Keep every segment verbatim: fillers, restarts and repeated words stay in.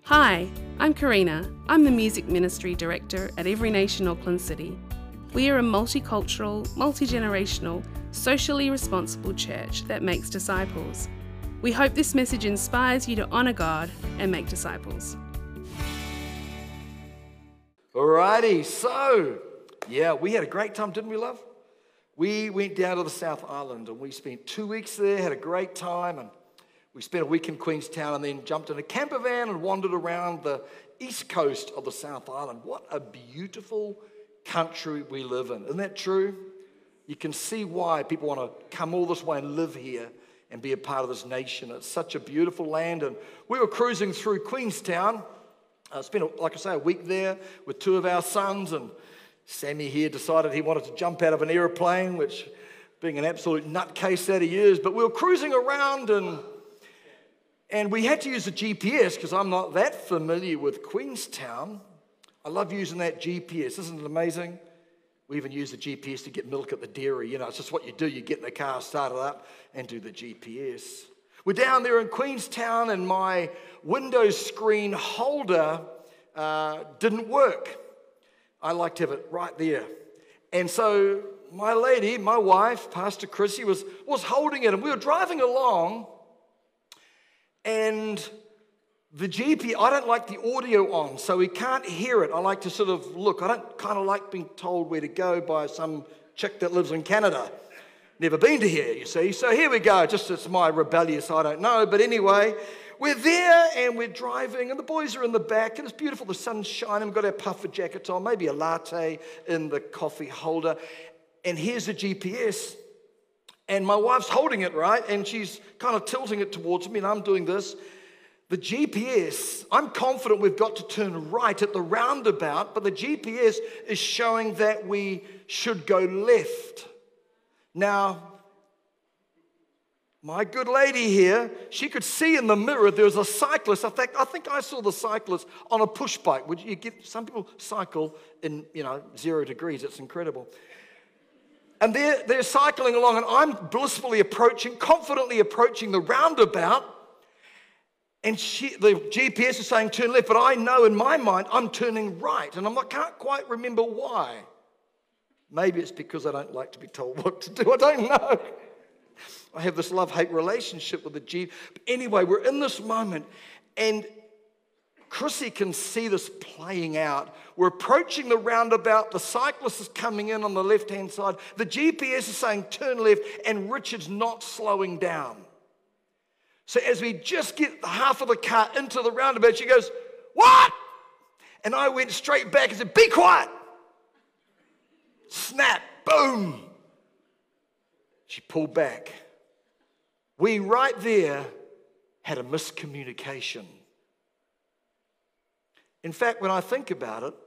Hi, I'm Karina. I'm the Music Ministry Director at Every Nation Auckland City. We are a multicultural, multi-generational, socially responsible church that makes disciples. We hope this message inspires you to honour God and make disciples. Alrighty, so, yeah, we had a great time, didn't we, love? We went down to the South Island and we spent two weeks there, had a great time, and we spent a week in Queenstown and then jumped in a camper van and wandered around the east coast of the South Island. What a beautiful country we live in. Isn't that true? You can see why people want to come all this way and live here and be a part of this nation. It's such a beautiful land. And we were cruising through Queenstown. I spent, like I say, a week there with two of our sons, and Sammy here decided he wanted to jump out of an aeroplane, which being an absolute nutcase that he is. But we were cruising around and And we had to use a G P S because I'm not that familiar with Queenstown. I love using that G P S. Isn't it amazing? We even use the G P S to get milk at the dairy. You know, it's just what you do. You get in the car, start it up, and do the G P S. We're down there in Queenstown, and my window screen holder uh, didn't work. I like to have it right there. And so my lady, my wife, Pastor Chrissy, was, was holding it, and we were driving along. And the G P S, I don't like the audio on, so we can't hear it. I like to sort of look. I don't kind of like being told where to go by some chick that lives in Canada. Never been to here, you see. So here we go. Just it's my rebellious, I don't know. But anyway, we're there and we're driving, and the boys are in the back, and it's beautiful. The sun's shining. We've got our puffer jackets on, maybe a latte in the coffee holder. And here's the G P S. And my wife's holding it, right? And she's kind of tilting it towards me, and I'm doing this. The G P S, I'm confident we've got to turn right at the roundabout, but the G P S is showing that we should go left. Now, my good lady here, she could see in the mirror there was a cyclist. I think I think I saw the cyclist on a push bike. Would you get some people cycle in, you know, zero degrees? It's incredible. And they're, they're cycling along, and I'm blissfully approaching, confidently approaching the roundabout, and she, the G P S is saying turn left, but I know in my mind I'm turning right, and I'm, I can't quite remember why. Maybe it's because I don't like to be told what to do. I don't know. I have this love-hate relationship with the G P S. But anyway, we're in this moment, and Chrissy can see this playing out. We're approaching the roundabout. The cyclist is coming in on the left-hand side. The G P S is saying turn left, and Richard's not slowing down. So as we just get half of the car into the roundabout, she goes, "What?" And I went straight back and said, "Be quiet." Snap, boom. She pulled back. We right there had a miscommunication. In fact, when I think about it,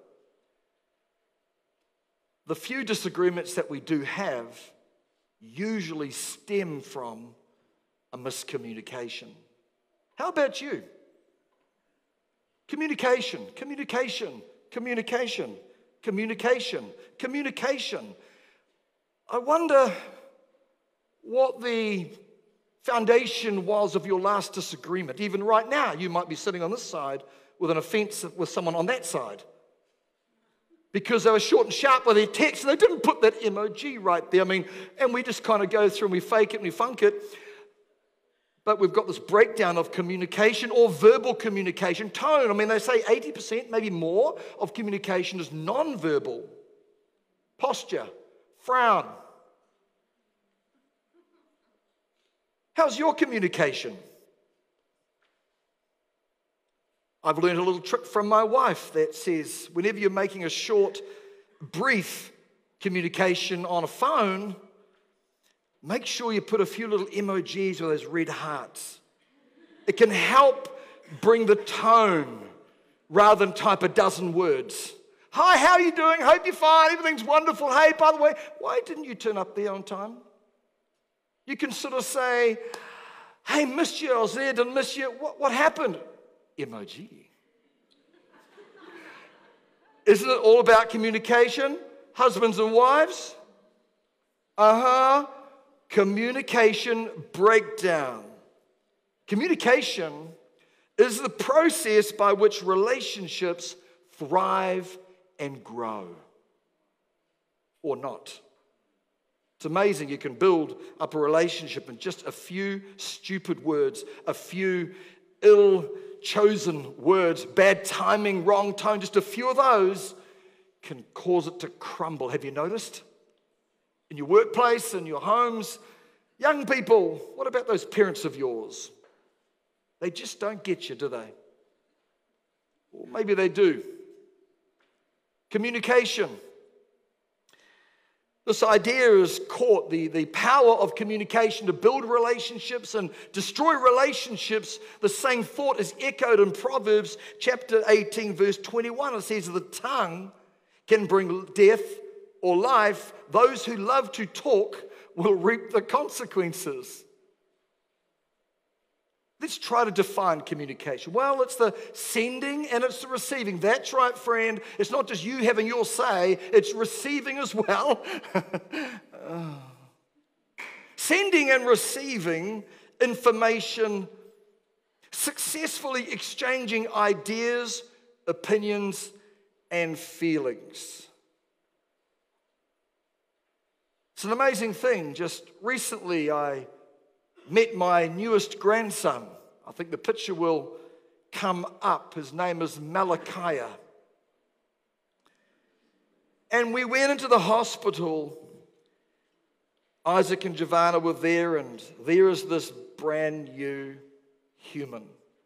the few disagreements that we do have usually stem from a miscommunication. How about you? Communication, communication, communication, communication, communication. I wonder what the foundation was of your last disagreement. Even right now, you might be sitting on this side with an offense with someone on that side, because they were short and sharp with their text, and they didn't put that emoji right there. I mean, and we just kind of go through and we fake it and we funk it. But we've got this breakdown of communication or verbal communication. Tone, I mean, they say eighty percent, maybe more, of communication is non-verbal. Posture, frown. How's your communication? I've learned a little trick from my wife that says whenever you're making a short, brief communication on a phone, make sure you put a few little emojis with those red hearts. It can help bring the tone rather than type a dozen words. "Hi, how are you doing? Hope you're fine. Everything's wonderful. Hey, by the way, why didn't you turn up there on time?" You can sort of say, "Hey, missed you. I was there, didn't miss you. What, what happened?" Emoji. Isn't it all about communication? Husbands and wives? Uh-huh. Communication breakdown. Communication is the process by which relationships thrive and grow, or not. It's amazing you can build up a relationship in just a few stupid words, a few ill-chosen words, bad timing, wrong tone. Just a few of those can cause it to crumble. Have you noticed? In your workplace, in your homes, young people, what about those parents of yours? They just don't get you, do they? Or maybe they do. Communication. This idea is caught, the, the power of communication to build relationships and destroy relationships. The same thought is echoed in Proverbs chapter eighteen, verse twenty-one. It says, the tongue can bring death or life. Those who love to talk will reap the consequences. Let's try to define communication. Well, it's the sending and it's the receiving. That's right, friend. It's not just you having your say, it's receiving as well. oh. Sending and receiving information, successfully exchanging ideas, opinions, and feelings. It's an amazing thing. Just recently, I met my newest grandson. I think the picture will come up. His name is Malachi. And we went into the hospital. Isaac and Giovanna were there, and there is this brand new human.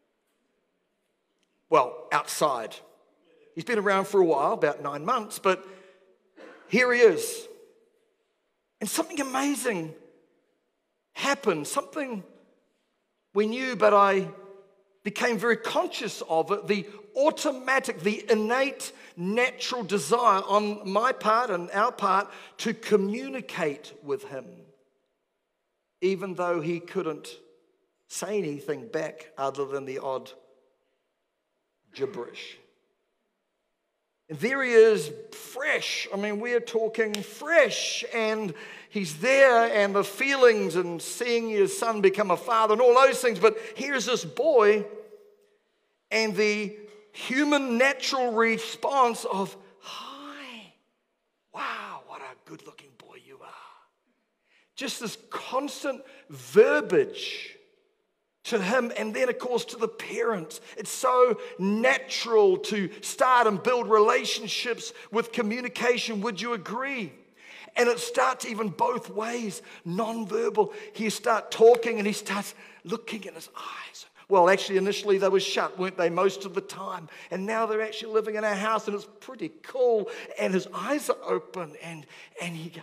Well, outside. He's been around for a while, about nine months, but here he is. And something amazing happened, something we knew, but I became very conscious of it, the automatic, the innate, natural desire on my part and our part to communicate with him, even though he couldn't say anything back other than the odd gibberish. And there he is, fresh. I mean, we're talking fresh, and he's there, and the feelings and seeing his son become a father and all those things. But here's this boy, and the human natural response of, hi, wow, what a good-looking boy you are. Just this constant verbiage to him, and then, of course, to the parents. It's so natural to start and build relationships with communication. Would you agree? And it starts even both ways, non-verbal. He start talking, and he starts looking in his eyes. Well, actually, initially they were shut, weren't they, most of the time? And now they're actually living in our house, and it's pretty cool. And his eyes are open, and, and he goes,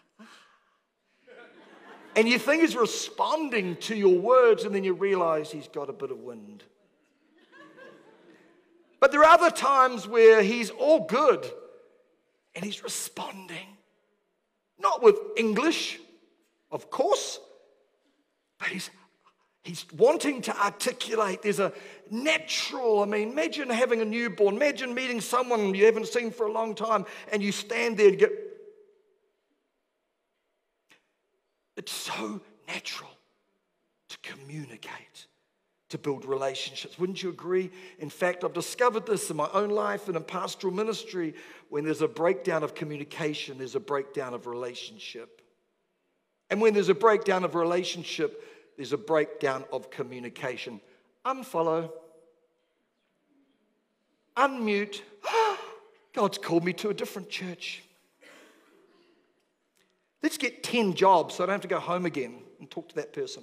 and you think he's responding to your words, and then you realize he's got a bit of wind. But there are other times where he's all good, and he's responding. Not with English, of course, but he's, he's wanting to articulate. There's a natural, I mean, imagine having a newborn. Imagine meeting someone you haven't seen for a long time, and you stand there and get... It's so natural to communicate, to build relationships. Wouldn't you agree? In fact, I've discovered this in my own life and in pastoral ministry. When there's a breakdown of communication, there's a breakdown of relationship. And when there's a breakdown of relationship, there's a breakdown of communication. Unfollow. Unmute. God's called me to a different church. Let's get ten jobs so I don't have to go home again and talk to that person.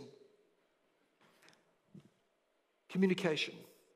Communication.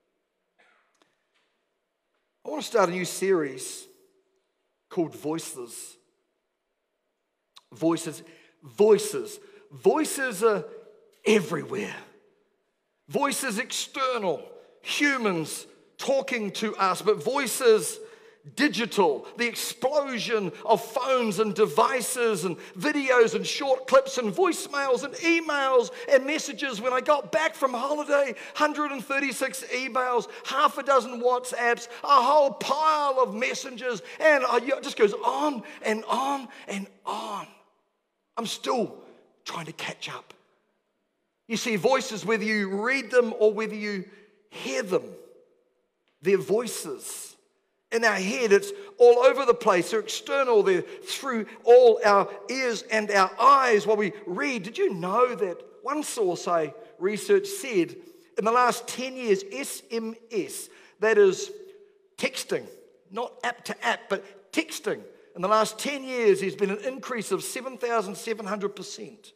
I want to start a new series called Voices. Voices. Voices. Voices are everywhere. Voices external. Humans talking to us, but voices digital, the explosion of phones and devices and videos and short clips and voicemails and emails and messages. When I got back from holiday, one hundred thirty-six emails, half a dozen WhatsApps, a whole pile of messages, and it just goes on and on and on. I'm still trying to catch up. You see, voices, whether you read them or whether you hear them, their voices. In our head, it's all over the place. They're external. They're through all our ears and our eyes while we read. Did you know that one source I researched said in the last ten years, S M S, that is texting, not app to app, but texting, in the last ten years, there's been an increase of seven thousand seven hundred percent.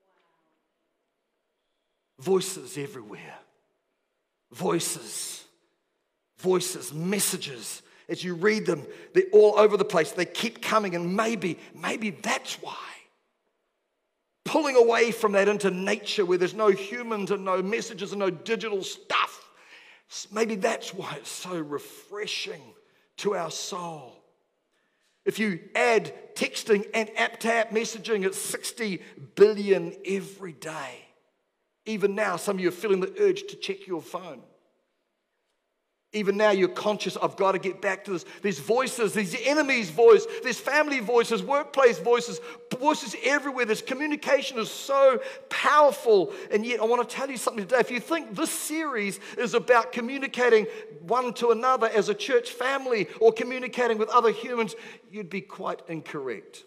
Voices everywhere. Voices. Voices, messages. As you read them, they're all over the place. They keep coming, and maybe, maybe that's why. Pulling away from that into nature where there's no humans and no messages and no digital stuff. Maybe that's why it's so refreshing to our soul. If you add texting and app-to-app messaging, it's sixty billion every day. Even now, some of you are feeling the urge to check your phone. Even now, you're conscious, I've got to get back to this. There's voices, there's the enemy's voice, there's family voices, workplace voices, voices everywhere. This communication is so powerful. And yet, I want to tell you something today. If you think this series is about communicating one to another as a church family or communicating with other humans, you'd be quite incorrect.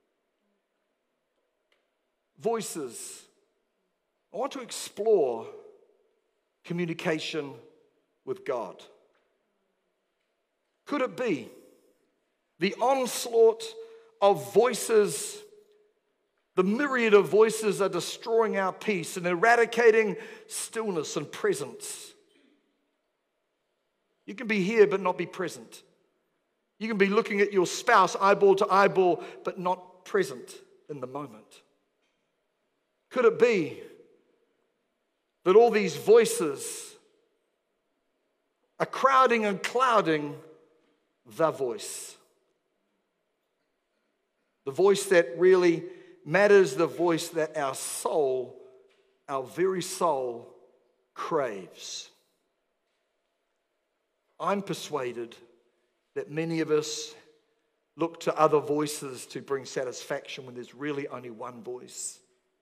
Voices. I want to explore communication with God. Could it be the onslaught of voices, the myriad of voices are destroying our peace and eradicating stillness and presence? You can be here but not be present. You can be looking at your spouse eyeball to eyeball but not present in the moment. Could it be that all these voices are crowding and clouding the voice? The voice that really matters, the voice that our soul, our very soul, craves. I'm persuaded that many of us look to other voices to bring satisfaction when there's really only one voice.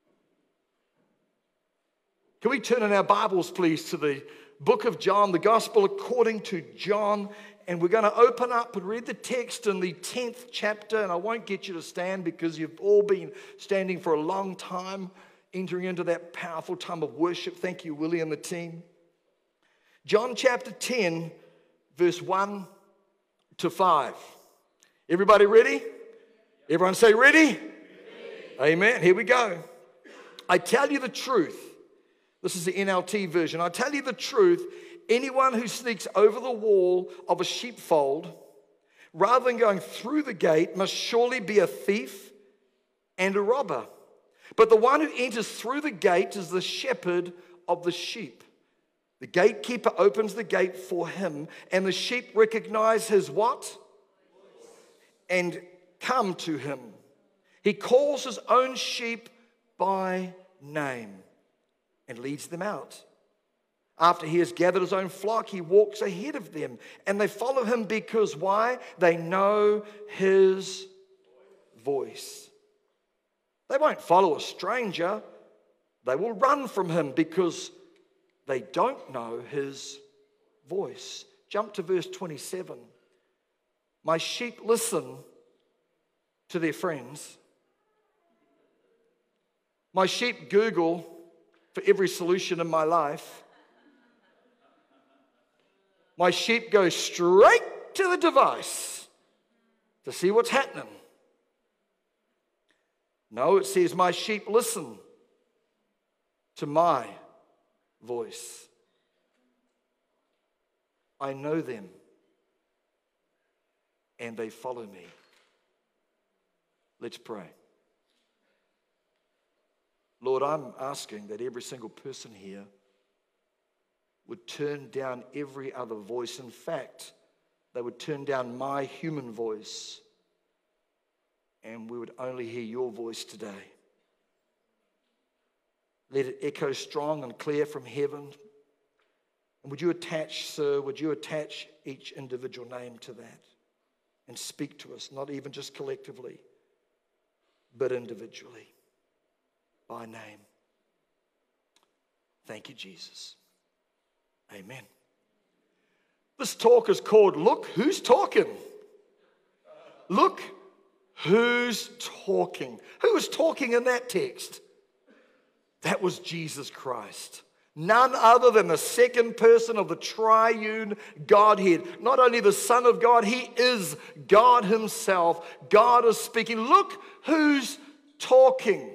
Can we turn in our Bibles, please, to the book of John, the Gospel according to John, and we're going to open up and read the text in the tenth chapter, and I won't get you to stand because you've all been standing for a long time, entering into that powerful time of worship. Thank you, Willie and the team. John chapter ten, verse one to five. Everybody ready? Everyone say ready? Ready. Amen. Here we go. I tell you the truth. This is the N L T version. I tell you the truth, anyone who sneaks over the wall of a sheepfold, rather than going through the gate, must surely be a thief and a robber. But the one who enters through the gate is the shepherd of the sheep. The gatekeeper opens the gate for him, and the sheep recognize his what? And come to him. He calls his own sheep by name and leads them out. After he has gathered his own flock, he walks ahead of them, and they follow him because why? They know his voice. They won't follow a stranger. They will run from him because they don't know his voice. Jump to verse twenty-seven. My sheep listen to their friends. My sheep Google for every solution in my life. My sheep go straight to the device to see what's happening. No, it says my sheep listen to my voice. I know them and they follow me. Let's pray. Lord, I'm asking that every single person here would turn down every other voice. In fact, they would turn down my human voice, and we would only hear your voice today. Let it echo strong and clear from heaven. And would you attach, sir, would you attach each individual name to that and speak to us, not even just collectively, but individually. By name. Thank you, Jesus. Amen. This talk is called, Look Who's Talking. Look who's talking. Who was talking in that text? That was Jesus Christ. None other than the second person of the triune Godhead. Not only the Son of God, he is God himself. God is speaking. Look who's talking.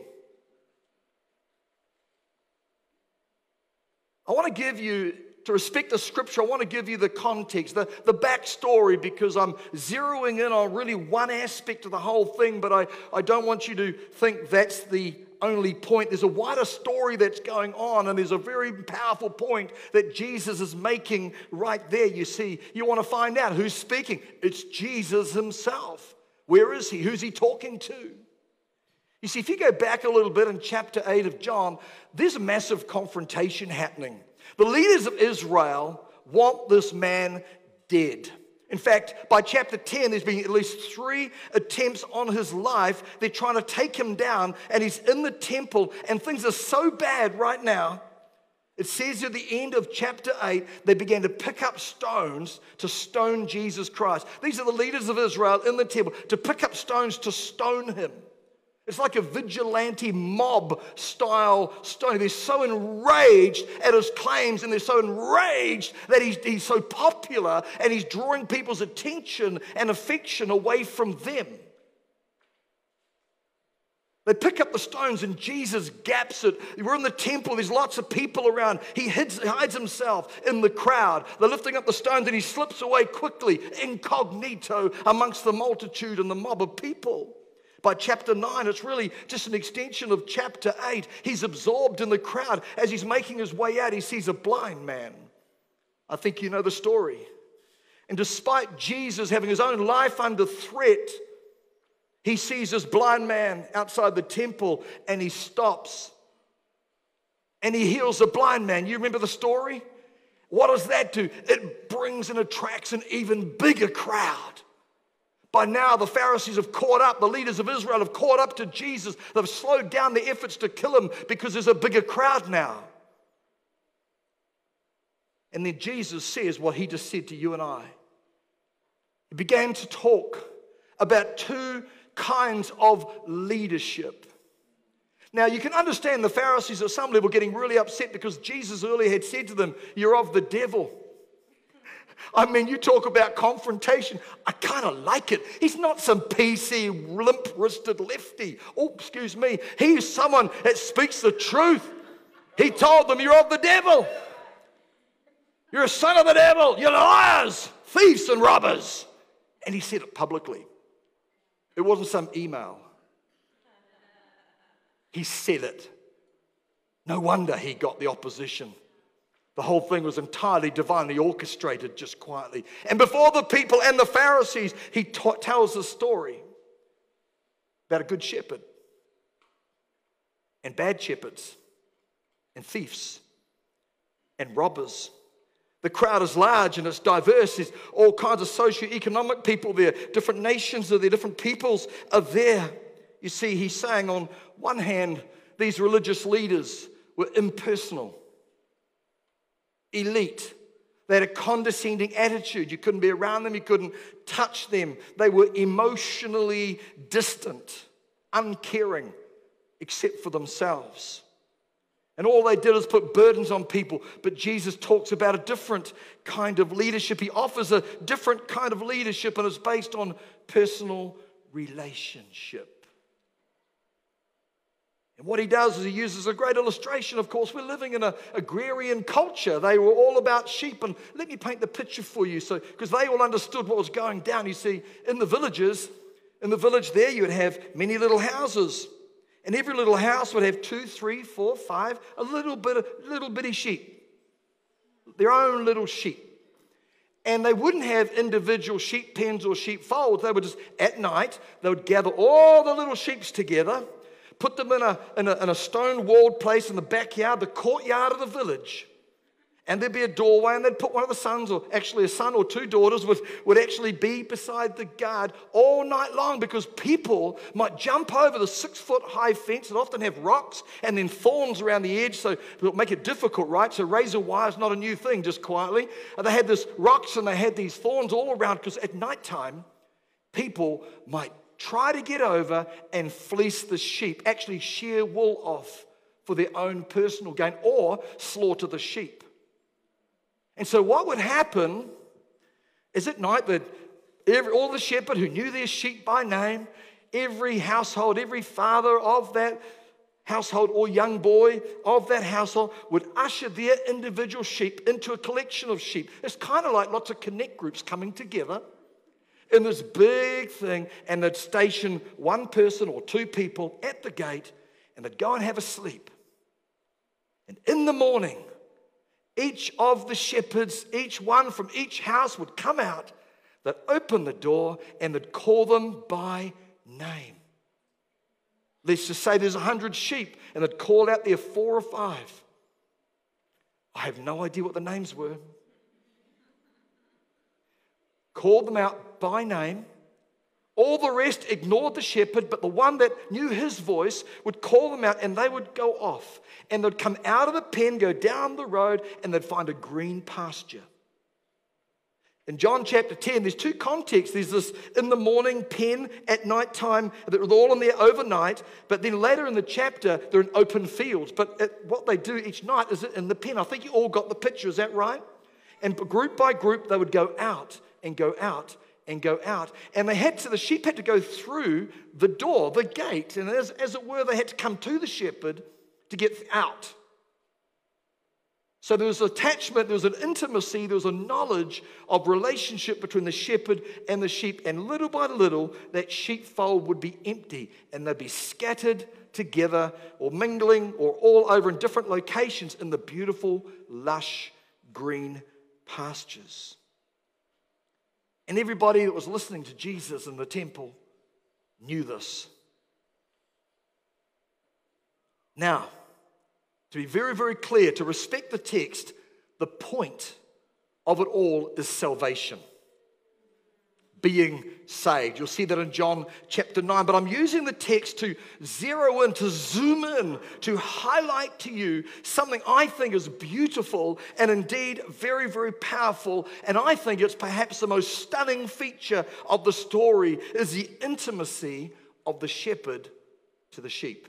I want to give you, to respect the scripture, I want to give you the context, the, the backstory, because I'm zeroing in on really one aspect of the whole thing, but I, I don't want you to think that's the only point. There's a wider story that's going on, and there's a very powerful point that Jesus is making right there. You see, you want to find out who's speaking. It's Jesus himself. Where is he? Who's he talking to? You see, if you go back a little bit in chapter eight of John, there's a massive confrontation happening. The leaders of Israel want this man dead. In fact, by chapter ten, there's been at least three attempts on his life. They're trying to take him down, and he's in the temple, and things are so bad right now. It says at the end of chapter eight, they began to pick up stones to stone Jesus Christ. These are the leaders of Israel in the temple, to pick up stones to stone him. It's like a vigilante mob style stoning. They're so enraged at his claims, and they're so enraged that he's, he's so popular, and he's drawing people's attention and affection away from them. They pick up the stones, and Jesus gaps it. We're in the temple. There's lots of people around. He hides, hides himself in the crowd. They're lifting up the stones, and he slips away quickly, incognito, amongst the multitude and the mob of people. By chapter nine, it's really just an extension of chapter eight. He's absorbed in the crowd. As he's making his way out, he sees a blind man. I think you know the story. And despite Jesus having his own life under threat, he sees this blind man outside the temple, and he stops. And he heals the blind man. You remember the story? What does that do? It brings and attracts an even bigger crowd. By now, the Pharisees have caught up. The leaders of Israel have caught up to Jesus. They've slowed down their efforts to kill him because there's a bigger crowd now. And then Jesus says what he just said to you and I. He began to talk about two kinds of leadership. Now, you can understand the Pharisees at some level getting really upset because Jesus earlier had said to them, "You're of the devil." I mean, you talk about confrontation. I kind of like it. He's not some P C, limp-wristed lefty. Oh, excuse me. He's someone that speaks the truth. He told them, "You're of the devil. You're a son of the devil. You're liars, thieves, and robbers." And he said it publicly. It wasn't some email. He said it. No wonder he got the opposition. The whole thing was entirely divinely orchestrated, just quietly. And before the people and the Pharisees, he t- tells the story about a good shepherd and bad shepherds and thieves and robbers. The crowd is large and it's diverse. There's all kinds of socio-economic people there. Different nations are there. Different peoples are there. You see, he's saying on one hand, these religious leaders were impersonal, elite. They had a condescending attitude. You couldn't be around them. You couldn't touch them. They were emotionally distant, uncaring, except for themselves. And all they did is put burdens on people. But Jesus talks about a different kind of leadership. He offers a different kind of leadership, and it's based on personal relationship. And what he does is he uses a great illustration. Of course, we're living in an agrarian culture. They were all about sheep. And let me paint the picture for you, so because they all understood what was going down. You see, in the villages, in the village there, you would have many little houses. And every little house would have two, three, four, five, a little bit of little bitty sheep. Their own little sheep. And they wouldn't have individual sheep pens or sheep folds. They would just, at night, they would gather all the little sheeps together, put them in a, in a, in a stone-walled place in the backyard, the courtyard of the village. And there'd be a doorway, and they'd put one of the sons, or actually a son or two daughters, would, would actually be beside the guard all night long, because people might jump over the six-foot-high fence that often have rocks and then thorns around the edge, so it'll make it difficult, right? So razor wire is not a new thing, just quietly. And they had this rocks and they had these thorns all around, because at nighttime, people might try to get over and fleece the sheep, actually shear wool off for their own personal gain, or slaughter the sheep. And so what would happen is at night that every, all the shepherd who knew their sheep by name, every household, every father of that household or young boy of that household would usher their individual sheep into a collection of sheep. It's kind of like lots of connect groups coming together in this big thing, and they'd station one person or two people at the gate, and they'd go and have a sleep. And in the morning, each of the shepherds, each one from each house would come out, they'd open the door, and they'd call them by name. Let's just say there's a hundred sheep, and they'd call out there four or five. I have no idea what the names were. Called them out by name. All the rest ignored the shepherd, but the one that knew his voice would call them out, and they would go off. And they'd come out of the pen, go down the road, and they'd find a green pasture. In John chapter ten, there's two contexts. There's this in the morning pen, at night time, they're all in there overnight. But then later in the chapter, they're in open fields. But it, what they do each night is in the pen. I think you all got the picture, is that right? And group by group, they would go out and go out and go out. And they had to, the sheep had to go through the door, the gate. And as, as it were, they had to come to the shepherd to get out. So there was attachment, there was an intimacy, there was a knowledge of relationship between the shepherd and the sheep. And little by little, that sheepfold would be empty, and they'd be scattered together or mingling or all over in different locations in the beautiful, lush, green pastures. And everybody that was listening to Jesus in the temple knew this. Now, to be very, very clear, to respect the text, the point of it all is salvation. Being saved. You'll see that in John chapter nine. But I'm using the text to zero in, to zoom in, to highlight to you something I think is beautiful and indeed very, very powerful. And I think it's perhaps the most stunning feature of the story is the intimacy of the shepherd to the sheep.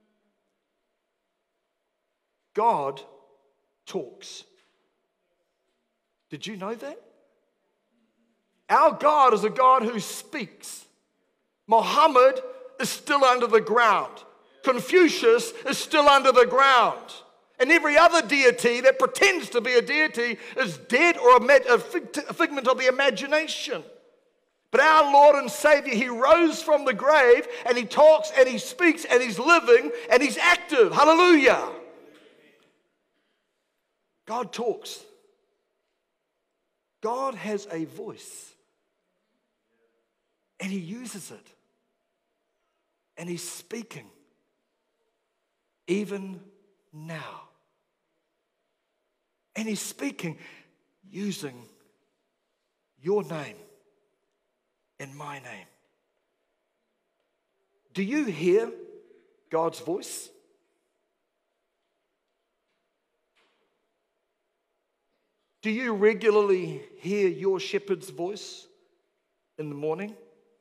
God talks. Did you know that? Our God is a God who speaks. Muhammad is still under the ground. Confucius is still under the ground. And every other deity that pretends to be a deity is dead or a figment of the imagination. But our Lord and Savior, He rose from the grave, and He talks and He speaks and He's living and He's active. Hallelujah. God talks. God has a voice. And He uses it. And He's speaking. Even now. And He's speaking using your name and my name. Do you hear God's voice? Do you regularly hear your shepherd's voice in the morning?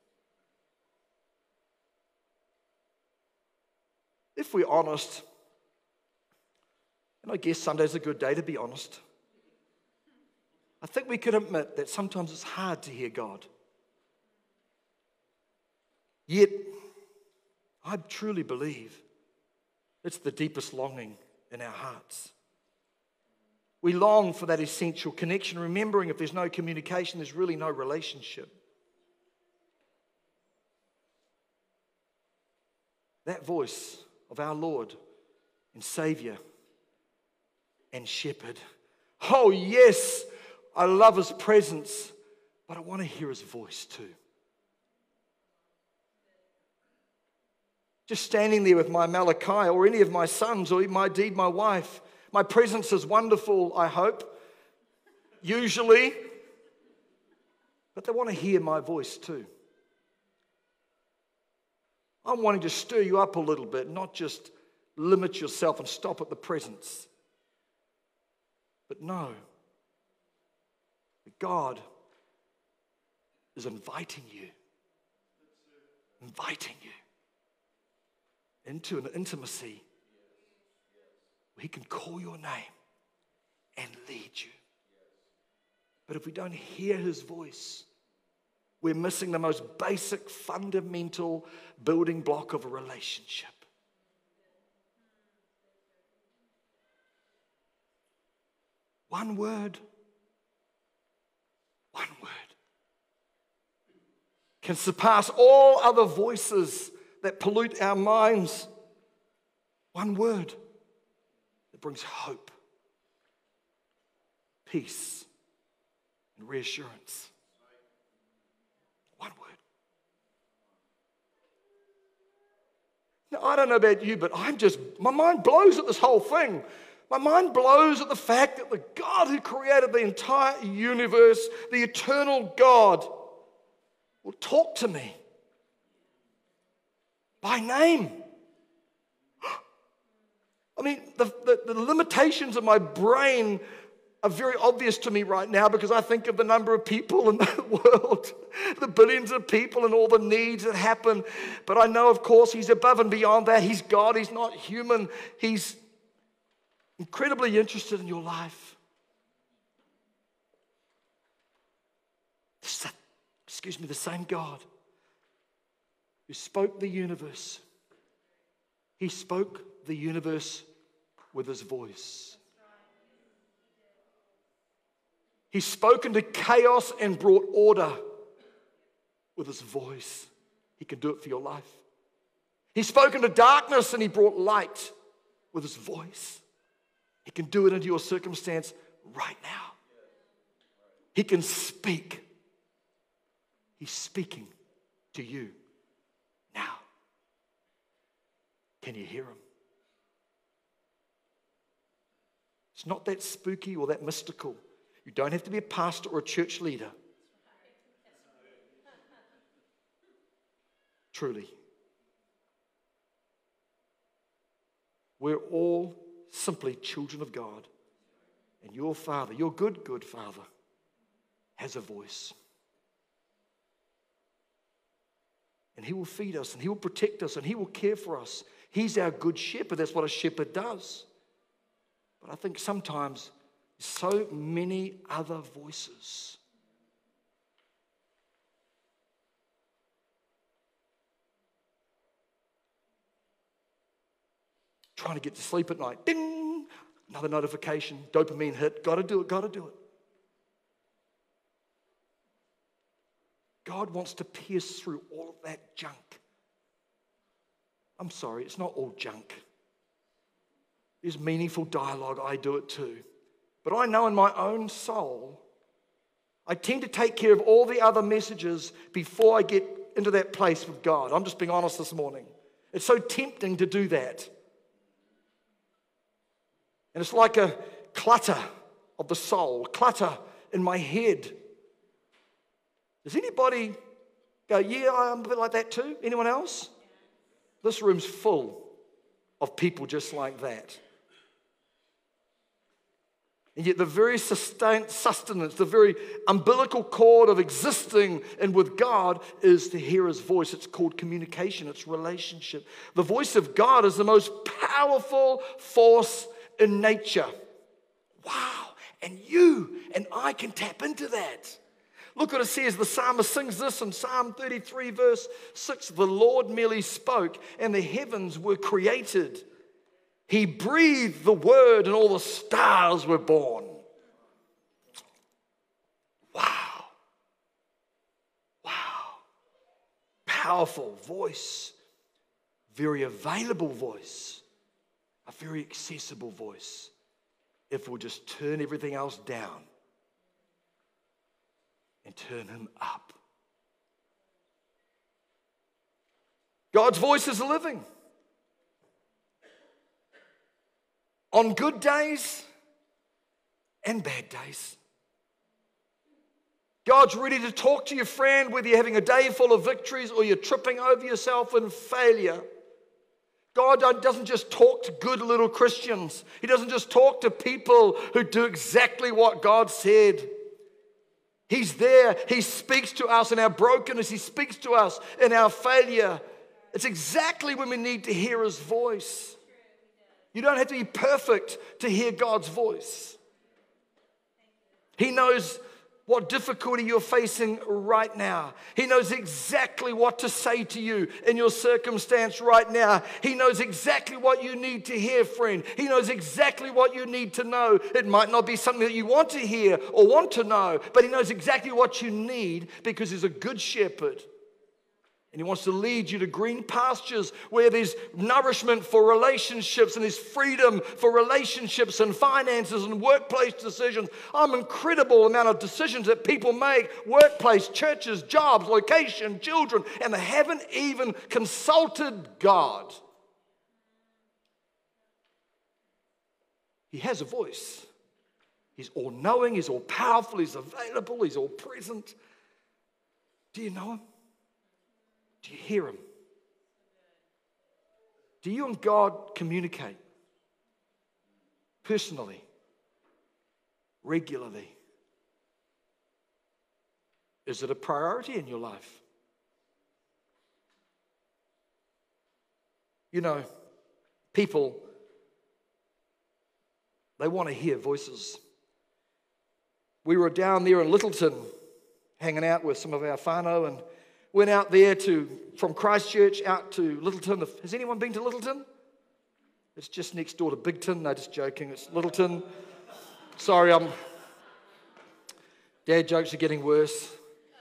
If we're honest, and I guess Sunday's a good day to be honest, I think we could admit that sometimes it's hard to hear God. Yet, I truly believe it's the deepest longing in our hearts. We long for that essential connection, remembering if there's no communication, there's really no relationship. That voice of our Lord and Savior and Shepherd. Oh yes, I love His presence, but I want to hear His voice too. Just standing there with my Malachi or any of my sons or my indeed my wife, My presence is wonderful, I hope, usually. But they want to hear my voice too. I'm wanting to stir you up a little bit, not just limit yourself and stop at the presence. But know that God is inviting you, inviting you into an intimacy where He can call your name and lead you. But if we don't hear His voice, we're missing the most basic, fundamental building block of a relationship. One word, one word can surpass all other voices that pollute our minds. One word that brings hope, peace, and reassurance. One word. Now, I don't know about you, but I'm just, my mind blows at this whole thing. My mind blows at the fact that the God who created the entire universe, the eternal God, will talk to me by name. I mean, the, the, the limitations of my brain are very obvious to me right now because I think of the number of people in the world, the billions of people and all the needs that happen. But I know, of course, He's above and beyond that. He's God. He's not human. He's incredibly interested in your life. Excuse me, the same God who spoke the universe. He spoke the universe with His voice. He's spoken to chaos and brought order with His voice. He can do it for your life. He's spoken to darkness and He brought light with His voice. He can do it into your circumstance right now. He can speak. He's speaking to you now. Can you hear Him? It's not that spooky or that mystical. You don't have to be a pastor or a church leader. Truly. We're all simply children of God. And your Father, your good, good Father, has a voice. And He will feed us, and He will protect us, and He will care for us. He's our good shepherd. That's what a shepherd does. But I think sometimes so many other voices. Trying to get to sleep at night. Ding! Another notification, dopamine hit. Got to do it, got to do it. God wants to pierce through all of that junk. I'm sorry, it's not all junk. There's meaningful dialogue. I do it too. But I know in my own soul, I tend to take care of all the other messages before I get into that place with God. I'm just being honest this morning. It's so tempting to do that. And it's like a clutter of the soul, clutter in my head. Does anybody go, yeah, I'm a bit like that too? Anyone else? This room's full of people just like that. And yet the very sustain, sustenance, the very umbilical cord of existing and with God is to hear His voice. It's called communication. It's relationship. The voice of God is the most powerful force in nature. Wow. And you and I can tap into that. Look what it says. The psalmist sings this in Psalm thirty-three, verse six. The Lord merely spoke, and the heavens were created. He breathed the word, and all the stars were born. Wow. Wow. Powerful voice. Very available voice. A very accessible voice. If we'll just turn everything else down and turn Him up. God's voice is living. on good days and bad days. God's ready to talk to your friend, whether you're having a day full of victories or you're tripping over yourself in failure. God doesn't just talk to good little Christians. He doesn't just talk to people who do exactly what God said. He's there. He speaks to us in our brokenness. He speaks to us in our failure. It's exactly when we need to hear His voice. You don't have to be perfect to hear God's voice. He knows what difficulty you're facing right now. He knows exactly what to say to you in your circumstance right now. He knows exactly what you need to hear, friend. He knows exactly what you need to know. It might not be something that you want to hear or want to know, but He knows exactly what you need because He's a good shepherd. And He wants to lead you to green pastures where there's nourishment for relationships and there's freedom for relationships and finances and workplace decisions. I'm incredible amount of decisions that people make, workplace, churches, jobs, location, children, and they haven't even consulted God. He has a voice. He's all-knowing, He's all-powerful, He's available, He's all-present. Do you know Him? Do you hear Him? Do you and God communicate personally, regularly? Is it a priority in your life? You know, people, they want to hear voices. We were down there in Littleton hanging out with some of our whānau and went out there to, from Christchurch out to Littleton. Has anyone been to Littleton? It's just next door to Bigton. No, just joking. It's Littleton. Sorry, I'm... Dad jokes are getting worse.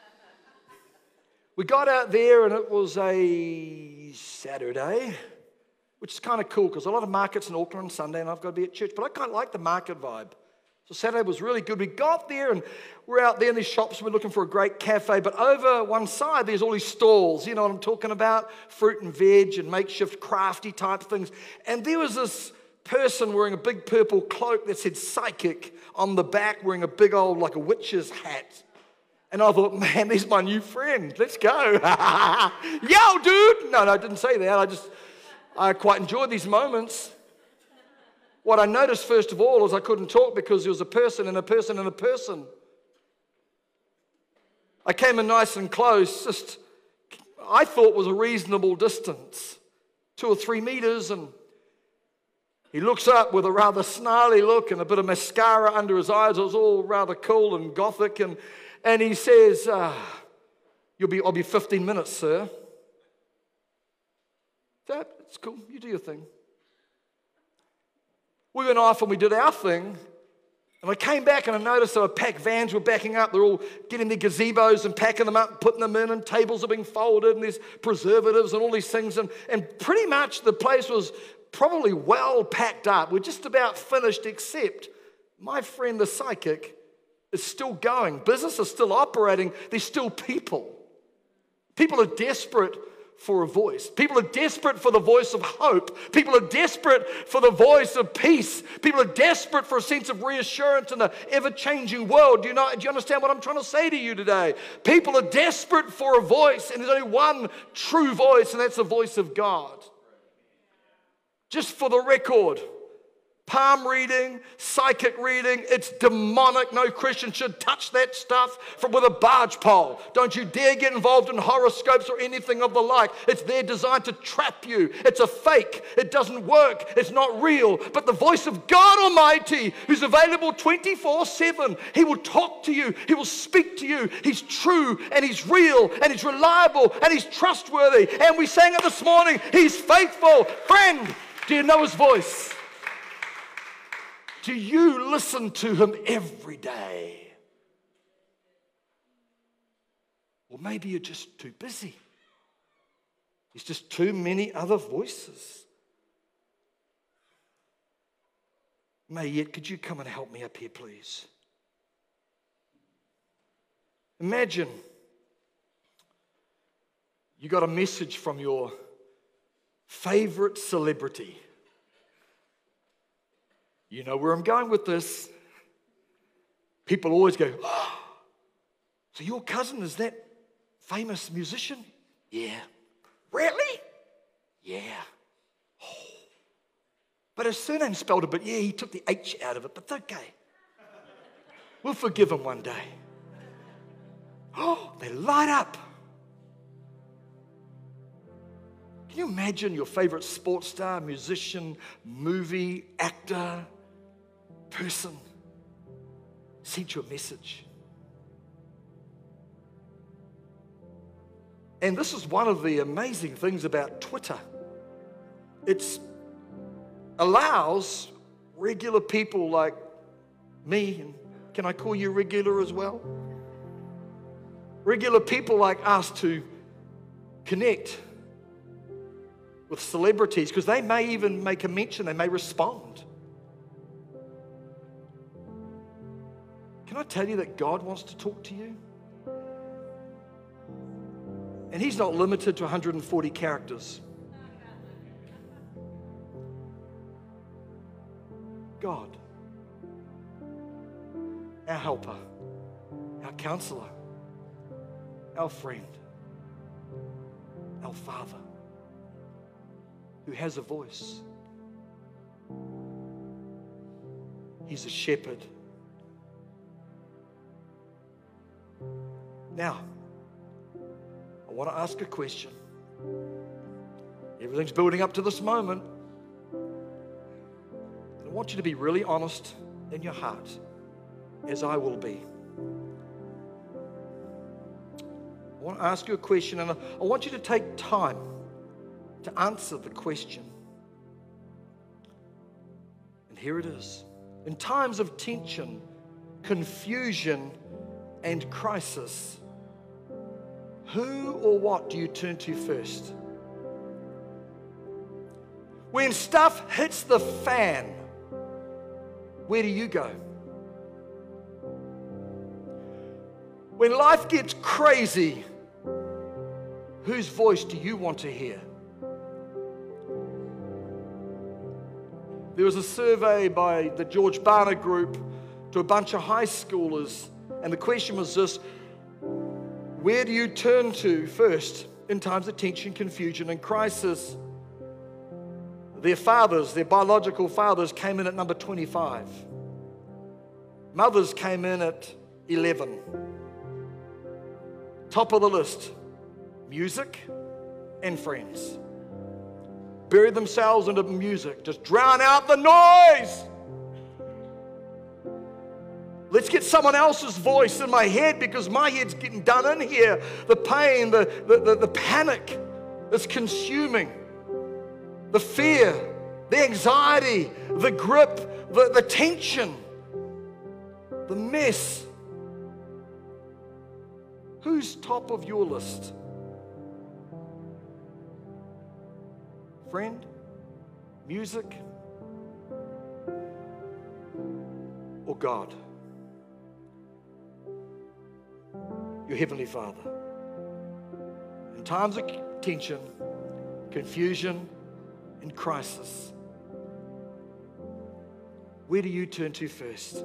We got out there and it was a Saturday, which is kind of cool because a lot of markets in Auckland on Sunday and I've got to be at church, but I kind of like the market vibe. So Saturday was really good. We got there and we're out there in these shops. We're looking for a great cafe. But over one side, there's all these stalls. You know what I'm talking about? Fruit and veg and makeshift crafty type things. And there was this person wearing a big purple cloak that said psychic on the back, wearing a big old, like a witch's hat. And I thought, man, there's my new friend. Let's go. Yo, dude. No, no, I didn't say that. I just, I quite enjoyed these moments. What I noticed first of all is I couldn't talk because there was a person and a person and a person. I came in nice and close, just I thought was a reasonable distance, two or three meters, and he looks up with a rather snarly look and a bit of mascara under his eyes. It was all rather cool and gothic, and, and he says, uh, You'll be, I'll be fifteen minutes, sir. That's cool, you do your thing. We went off and we did our thing, and I came back and I noticed our packed vans were backing up. They're all getting their gazebos and packing them up, putting them in, and tables are being folded, and there's preservatives and all these things. And, and pretty much the place was probably well packed up. We're just about finished, except my friend the psychic is still going. Business is still operating. There's still people. People are desperate for a voice. People are desperate for the voice of hope. People are desperate for the voice of peace. People are desperate for a sense of reassurance in an ever-changing world. Do you know, do you understand what I'm trying to say to you today? People are desperate for a voice, and there's only one true voice, and that's the voice of God. Just for the record, palm reading, psychic reading, it's demonic. No Christian should touch that stuff from with a barge pole. Don't you dare get involved in horoscopes or anything of the like. It's there designed to trap you. It's a fake. It doesn't work. It's not real. But the voice of God Almighty, who's available twenty-four seven, He will talk to you. He will speak to you. He's true and He's real and He's reliable and He's trustworthy. And we sang it this morning. He's faithful. Friend, do you know His voice? Do you listen to Him every day? Or maybe you're just too busy. There's just too many other voices. Mayette, could you come and help me up here, please? Imagine you got a message from your favorite celebrity. You know where I'm going with this. People always go, oh, so your cousin is that famous musician? Yeah. Really? Yeah. Oh. But his surname's spelled a bit, yeah, he took the H out of it, but it's okay. We'll forgive him one day. Oh, they light up. Can you imagine your favorite sports star, musician, movie, actor, person sent you a message? And this is one of the amazing things about Twitter. It allows regular people like me, and can I call you regular as well? Regular people like us to connect with celebrities, because they may even make a mention, they may respond. Can I tell you that God wants to talk to you? And He's not limited to one hundred forty characters. God, our helper, our counselor, our friend, our Father, who has a voice. He's a shepherd. Now, I want to ask a question. Everything's building up to this moment. I want you to be really honest in your heart, as I will be. I want to ask you a question, and I want you to take time to answer the question. And here it is. In times of tension, confusion, and crisis, who or what do you turn to first? When stuff hits the fan, where do you go? When life gets crazy, whose voice do you want to hear? There was a survey by the George Barna Group to a bunch of high schoolers, and the question was this: where do you turn to first in times of tension, confusion, and crisis? Their fathers, their biological fathers, came in at number twenty-five. Mothers came in at eleven. Top of the list, music and friends. Bury themselves into music. Just drown out the noise. Let's get someone else's voice in my head, because my head's getting done in here. The pain, the, the, the, the panic is consuming. The fear, the anxiety, the grip, the, the tension, the mess. Who's top of your list? Friend, music, or God? Your Heavenly Father. In times of tension, confusion, and crisis, where do you turn to first?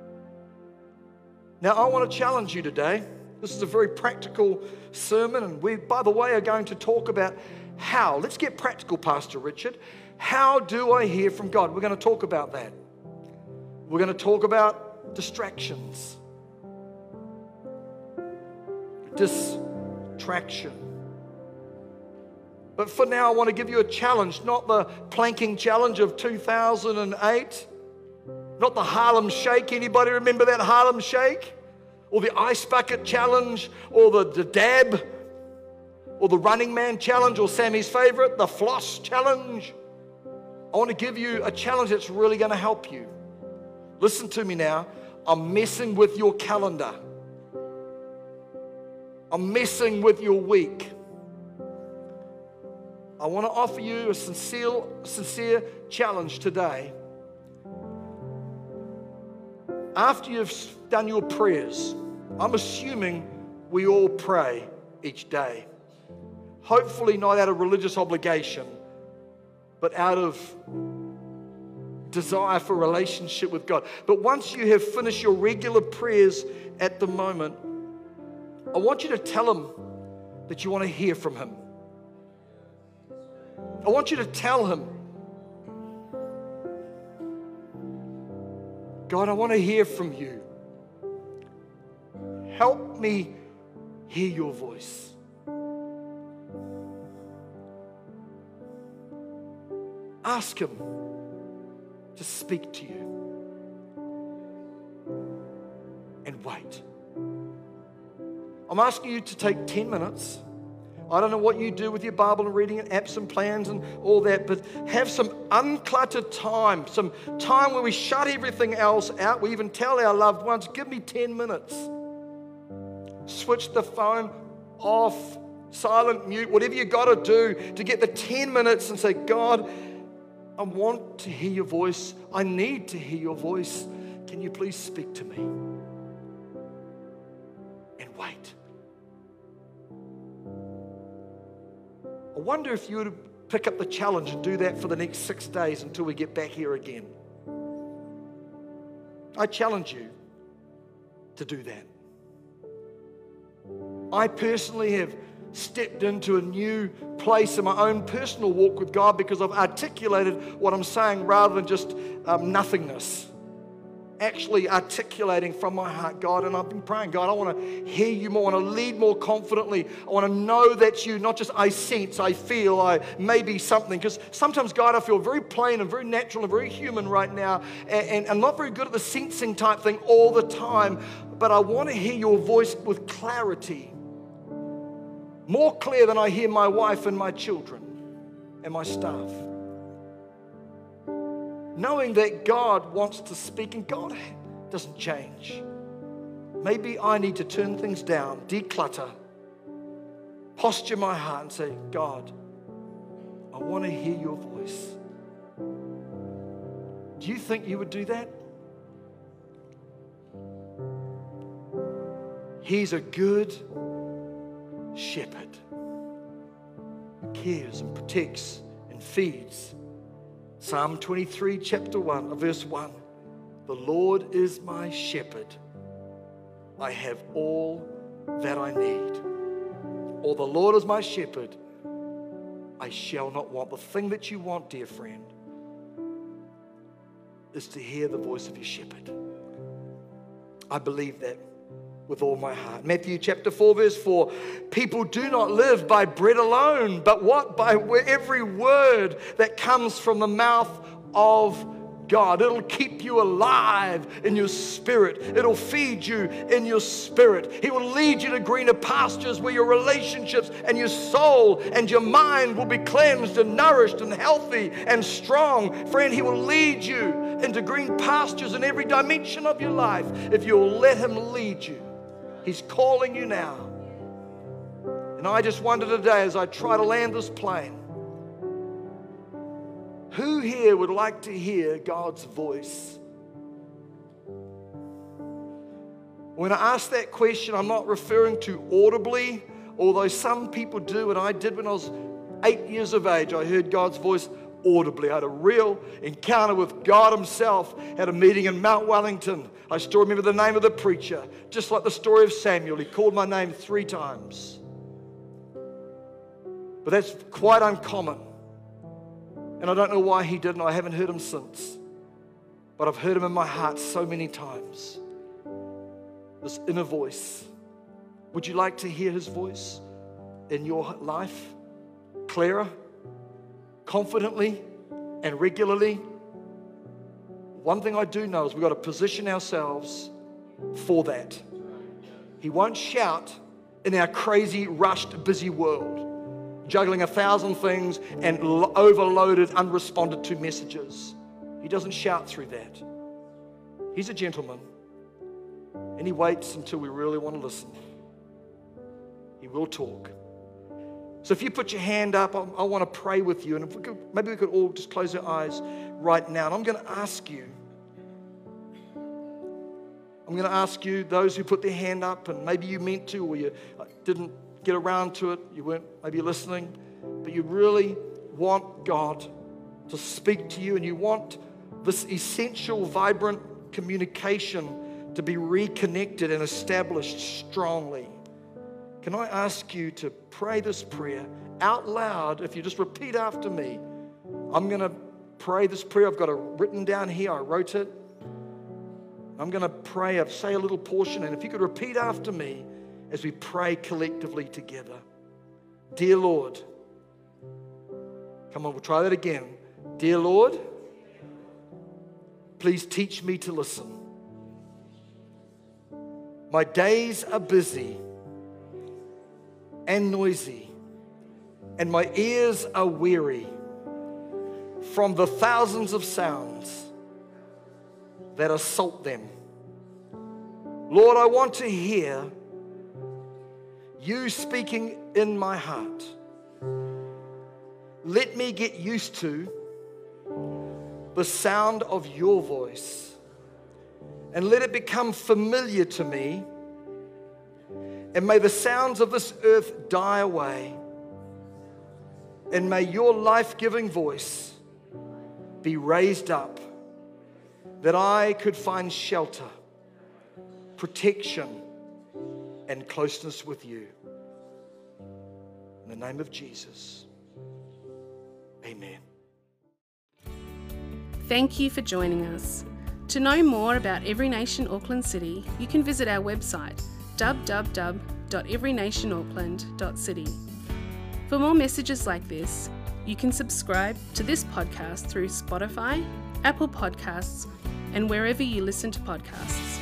Now, I want to challenge you today. This is a very practical sermon, and we, by the way, are going to talk about how. Let's get practical, Pastor Richard. How do I hear from God? We're going to talk about that. We're going to talk about distractions. Distraction. But for now, I want to give you a challenge, not the planking challenge of two thousand eight, not the Harlem Shake. Anybody remember that Harlem Shake? Or the Ice Bucket Challenge, or the, the Dab, or the Running Man Challenge, or Sammy's favorite, the Floss Challenge. I want to give you a challenge that's really going to help you. Listen to me now. I'm messing with your calendar. I'm messing with your week. I want to offer you a sincere, sincere challenge today. After you've done your prayers, I'm assuming we all pray each day. Hopefully not out of religious obligation, but out of desire for a relationship with God. But once you have finished your regular prayers at the moment, I want you to tell Him that you want to hear from Him. I want you to tell Him, God, I want to hear from you. Help me hear your voice. Ask Him to speak to you. And wait. I'm asking you to take ten minutes. I don't know what you do with your Bible and reading and apps and plans and all that, but have some uncluttered time, some time where we shut everything else out. We even tell our loved ones, give me ten minutes. Switch the phone off, silent, mute, whatever you got to do to get the ten minutes and say, God, I want to hear your voice. I need to hear your voice. Can you please speak to me? And wait. I wonder if you would pick up the challenge and do that for the next six days until we get back here again. I challenge you to do that. I personally have stepped into a new place in my own personal walk with God because I've articulated what I'm saying rather than just um, nothingness. Actually articulating from my heart, God, and I've been praying, God, I want to hear you more, I want to lead more confidently. I want to know that's you, not just I sense, I feel, I maybe something. Because sometimes, God, I feel very plain and very natural and very human right now, and, and I'm not very good at the sensing type thing all the time, but I want to hear your voice with clarity. More clear than I hear my wife and my children and my staff. Knowing that God wants to speak and God doesn't change. Maybe I need to turn things down, declutter, posture my heart and say, God, I want to hear your voice. Do you think you would do that? He's a good shepherd who cares and protects and feeds. Psalm twenty-three, chapter one, verse one. The Lord is my shepherd. I have all that I need. Or the Lord is my shepherd. I shall not want. The thing that you want, dear friend, is to hear the voice of your shepherd. I believe that with all my heart. Matthew chapter four, verse four. People do not live by bread alone, but what? By every word that comes from the mouth of God. It'll keep you alive in your spirit. It'll feed you in your spirit. He will lead you to greener pastures where your relationships and your soul and your mind will be cleansed and nourished and healthy and strong. Friend, He will lead you into green pastures in every dimension of your life if you'll let Him lead you. He's calling you now. And I just wonder today as I try to land this plane, who here would like to hear God's voice? When I ask that question, I'm not referring to audibly, although some people do, and I did when I was eight years of age. I heard God's voice audibly. I had a real encounter with God Himself at a meeting in Mount Wellington. I still remember the name of the preacher, just like the story of Samuel. He called my name three times. But that's quite uncommon. And I don't know why He didn't. I haven't heard Him since. But I've heard Him in my heart so many times. This inner voice. Would you like to hear His voice in your life? Clearer, confidently, and regularly? One thing I do know is we've got to position ourselves for that. He won't shout in our crazy, rushed, busy world, juggling a thousand things and overloaded, unresponded to messages. He doesn't shout through that. He's a gentleman, and He waits until we really want to listen. He will talk. So if you put your hand up, I, I want to pray with you. And if we could, maybe we could all just close our eyes right now. And I'm going to ask you, I'm going to ask you, those who put their hand up, and maybe you meant to or you didn't get around to it, you weren't maybe listening, but you really want God to speak to you and you want this essential, vibrant communication to be reconnected and established strongly. Can I ask you to pray this prayer out loud? If you just repeat after me, I'm going to pray this prayer. I've got it written down here. I wrote it. I'm going to pray, I'll say a little portion, and if you could repeat after me as we pray collectively together. Dear Lord, come on, we'll try that again. Dear Lord, please teach me to listen. My days are busy and noisy, and my ears are weary from the thousands of sounds that assault them. Lord, I want to hear you speaking in my heart. Let me get used to the sound of your voice, and let it become familiar to me, and may the sounds of this earth die away, and may your life-giving voice be raised up, that I could find shelter, protection, and closeness with you. In the name of Jesus, amen. Thank you for joining us. To know more about Every Nation Auckland City, you can visit our website w w w dot every nation auckland dot city. For more messages like this, you can subscribe to this podcast through Spotify, Apple Podcasts, and wherever you listen to podcasts.